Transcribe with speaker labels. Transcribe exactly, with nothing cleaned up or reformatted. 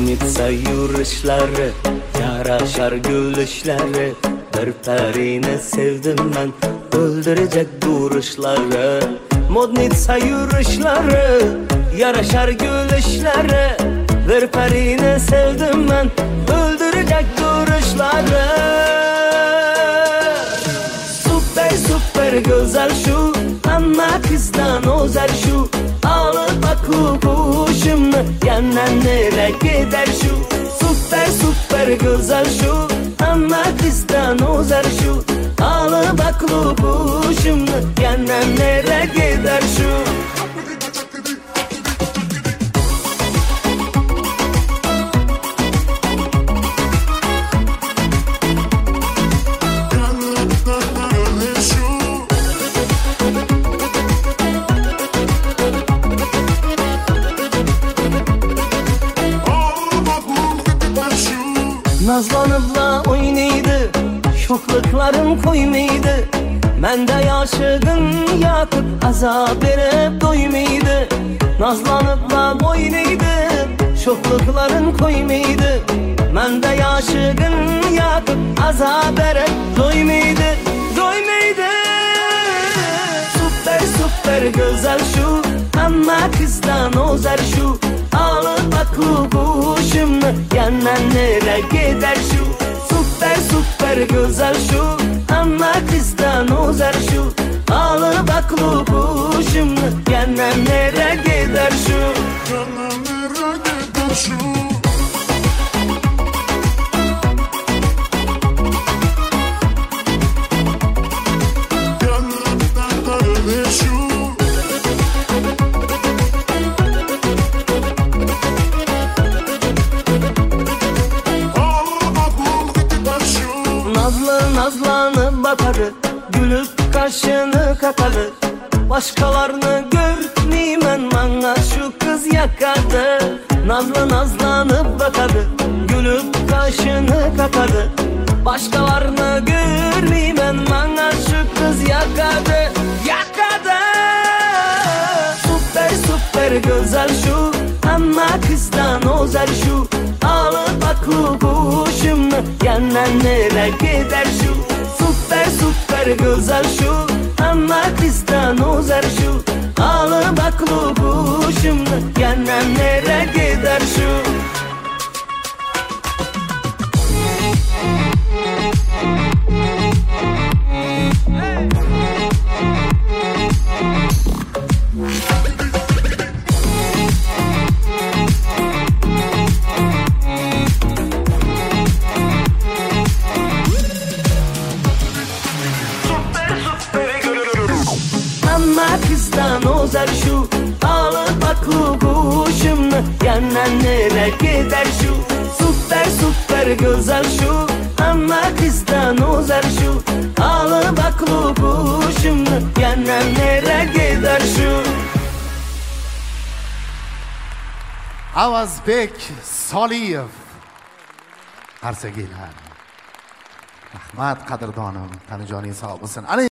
Speaker 1: modnitsa yurishlari, yarashar gülüşleri, bir perini sevdim ben, öldürecek duruşları. Modnitsa yurishleri, yarashar gülüşleri, bir perini sevdim ben, öldürecek duruşları. Süper süper güzel şu, ama kızdan özel şu. Alıp aklı kuşumla yandan nereye gider şu. Süper süper güzel şu, ama kızdan özel şu. Alıp aklı kuşumla yandan nereye gider şu. Nazlanıpla oynaydı, şoklıklarım koymaydı. Mende yaşıgın yakıp azap verip doymaydı. Nazlanıpla oynaydı, şoklıklarım koymaydı. Mende yaşıgın yakıp azap verip doymaydı, doymaydı. Süper süper güzel şu, ama kızdan özel şu. Alıp aklı kuşumla yandan nereye gider şu. Süper süper güzel şu, ama kızdan özel şu. Alıp aklı kuşumla yandan nereye gider şu. Yandan nereye gider şu. Nazlı nazlanıp bakarı, gülüp kaşını kakarı. Başkalarını görmeymen, bana şu kız yakardı. Nazlı nazlanıp bakarı, gülüp kaşını kakarı. Başkalarını görmeymen, bana şu kız yakardı, yakardı. Süper süper güzel şu, ama kızdan özel şu. Alıp aklı kuşumla yandan nereye gider şu. Süper süper güzel şu, ama kızdan özel şu. Alıp aklı kuşumla yandan nereye gider şu. Ama kızdan özel şu, alıp aklı kuşumla yandan nereye gider şu. Süper süper güzel şu, ama kızdan özel şu. Alıp aklı kuşumla yandan nereye gider şu.
Speaker 2: Avazbek Soliyev Arsagelar. Rahmat qadrdonim, tanijoning sog' bo'lsin.